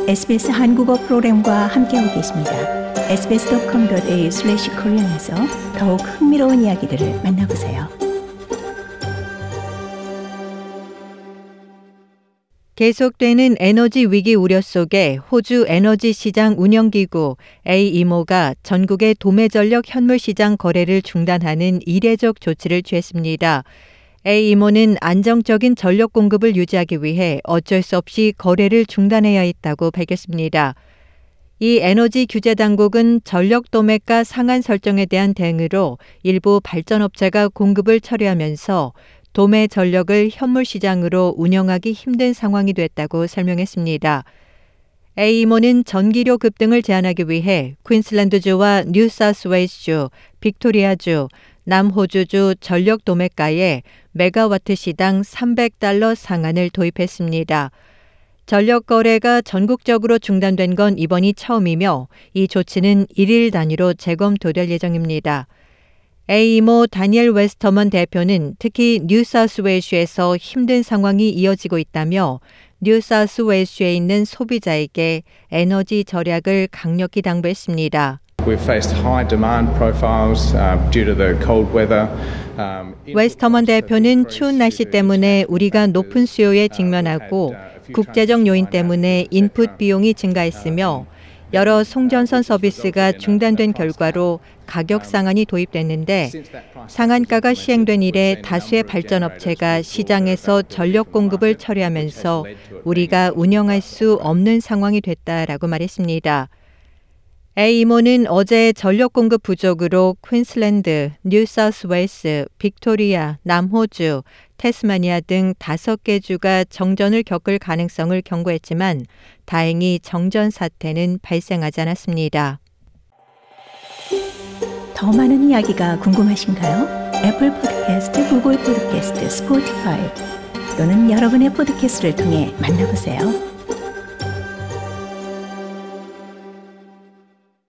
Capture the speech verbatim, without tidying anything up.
에스비에스 한국어 프로그램과 함께하고 계십니다. 에스비에스 닷컴 닷 에이유 슬래시 코리안에서 더욱 흥미로운 이야기들을 만나보세요. 계속되는 에너지 위기 우려 속에 호주 에너지 시장 운영기구 에이이모가 전국의 도매전력 현물시장 거래를 중단하는 이례적 조치를 취했습니다. 에이이모는 안정적인 전력 공급을 유지하기 위해 어쩔 수 없이 거래를 중단해야 했다고 밝혔습니다. 이 에너지 규제 당국은 전력 도매가 상한 설정에 대한 대응으로 일부 발전업체가 공급을 철회하면서 도매 전력을 현물 시장으로 운영하기 힘든 상황이 됐다고 설명했습니다. 에이이모는 전기료 급등을 제한하기 위해 퀸슬랜드주와 뉴사우스웨일스주, 빅토리아주, 남호주주 전력 도매가에 메가와트 시당 삼백 달러 상한을 도입했습니다. 전력 거래가 전국적으로 중단된 건 이번이 처음이며 이 조치는 일일 단위로 재검토될 예정입니다. 에이이모 다니엘 웨스터먼 대표는 특히 뉴사우스웨일스주에서 힘든 상황이 이어지고 있다며 뉴사우스웨일스주에 있는 소비자에게 에너지 절약을 강력히 당부했습니다. We've faced high demand profiles uh, due to the cold weather. Um, 웨스터먼 대표는 추운 날씨 때문에 우리가 높은 수요에 직면하고 국제적 요인 때문에 인풋 비용이 증가했으며 여러 송전선 서비스가 중단된 결과로 가격 상한이 도입됐는데 상한가가 시행된 이래 다수의 발전업체가 시장에서 전력 공급을 철회하면서 우리가 운영할 수 없는 상황이 됐다라고 말했습니다. 에이이모는 어제 전력 공급 부족으로 퀸슬랜드, 뉴사우스웨일스, 빅토리아, 남호주, 태스마니아 등 다섯 개 주가 정전을 겪을 가능성을 경고했지만 다행히 정전 사태는 발생하지 않았습니다. 더 많은 이야기가 궁금하신가요? 애플 팟캐스트, 구글 팟캐스트, 스포티파이 또는 여러분의 팟캐스트를 통해 만나보세요.